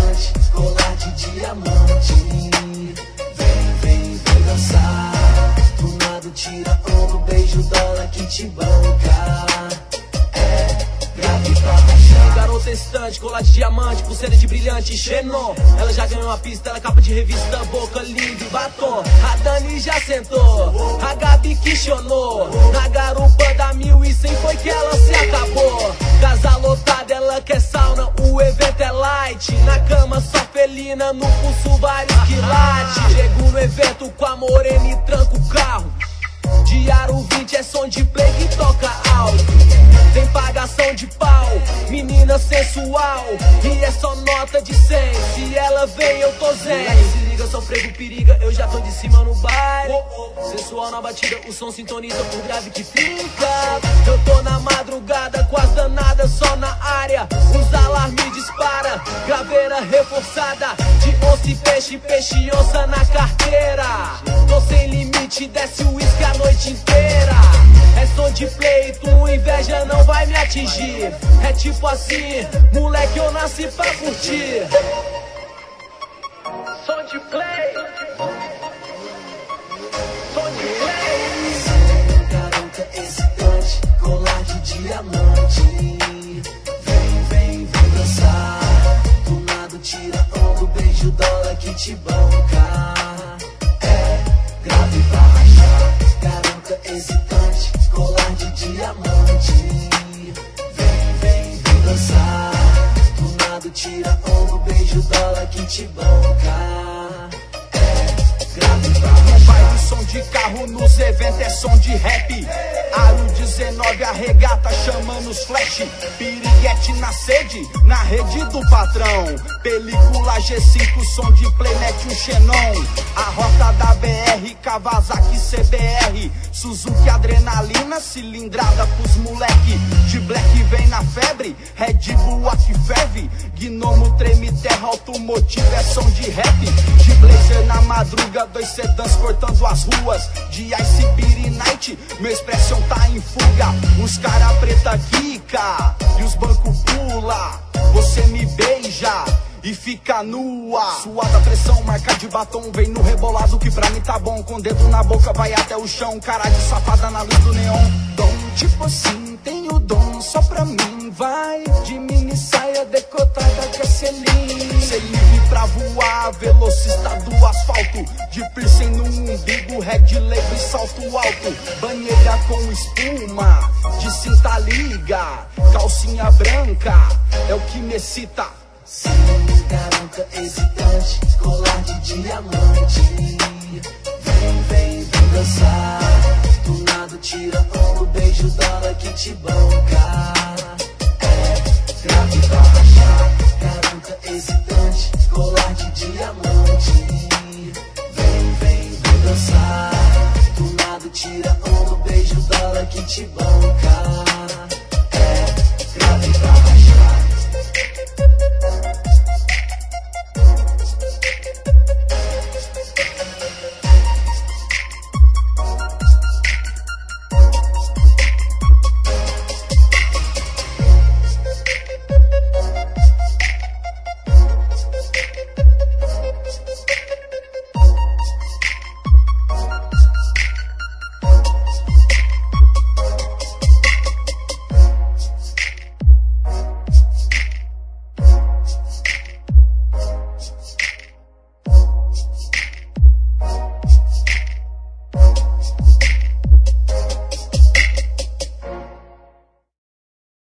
excitante, colar de diamante. Vem dançar. Do nada tira ombro, beijo, dólar que te banca. Grave pra rachar. Garota excitante, colar de diamante, pulseira de brilhante, Xenon. Ela já ganhou uma pista, ela é capa de revista, boca linda e batom. A Dani já sentou, a Gabi questionou. Na garupa da 1100 foi que ela se acabou. Casa lotada, ela quer sauna, o evento é light. Na cama só felina, no pulso vários quilates. Chego no evento com a morena e tranco o carro. De aro 20 é som de play que toca alto. Tem pagação de pau, menina sensual. E é só nota de 100, se ela vem eu tô zen. Se liga, só frego periga, eu já tô de cima no baile. Sensual na batida, o som sintoniza por grave que fica. Eu tô na madrugada com as danadas só na área. Os alarmes dispara, graveira reforçada. De onça e peixe, onça na carteira. Tô sem limite, desce o uísque a noite inteira. É som de play, tua inveja não vai me atingir. É tipo assim, moleque, eu nasci pra curtir. Som de play. Som de play. Garota excitante, colar de diamante. Vem dançar. Do nada tira ombro, beijo, dólar que te banca. Grave pra rachar. Garota excitante, colar de diamante. Vem dançar. Do nada tira ombro, beijo, dólar que te banca. Grave pra rachar. Vai o som de carro nos eventos, é som de rap. Aro 19 arregata chamando os flash. Piriguete na sede, na rede do patrão. Película G5, som de play, mete um Xenon. A rota da BR, Kawasaki CBR. Suzuki adrenalina, cilindrada pros moleque. De black vem na febre, Red Bull aqui ferve. Gnomo treme terra, automotivo é som de rap. De blazer na madruga, 2 sedãs cortando as ruas. De Ice Beer Night, meu expressão tá em fuga. Os cara preta quica e os bancos pula. Você me beija e fica nua. Suada pressão, marca de batom. Vem no rebolado que pra mim tá bom. Com dedo na boca vai até o chão. Cara de safada na luz do neon. Dom, tipo assim, tenho dom só pra mim. Vai de mini saia decotada que é selim. Sei livre pra voar, velocista do asfalto. De piercing no umbigo, red label e salto alto. Banheira com espuma, de cinta liga. Calcinha branca, é o que me excita. Sim, garota excitante, colar de diamante. Vem dançar. Do nada tira ombro, beijo, dólar que te banca. Grave pra rachar. Garota excitante, colar de diamante. Vem dançar. Do nada tira ombro, beijo, dólar que te banca.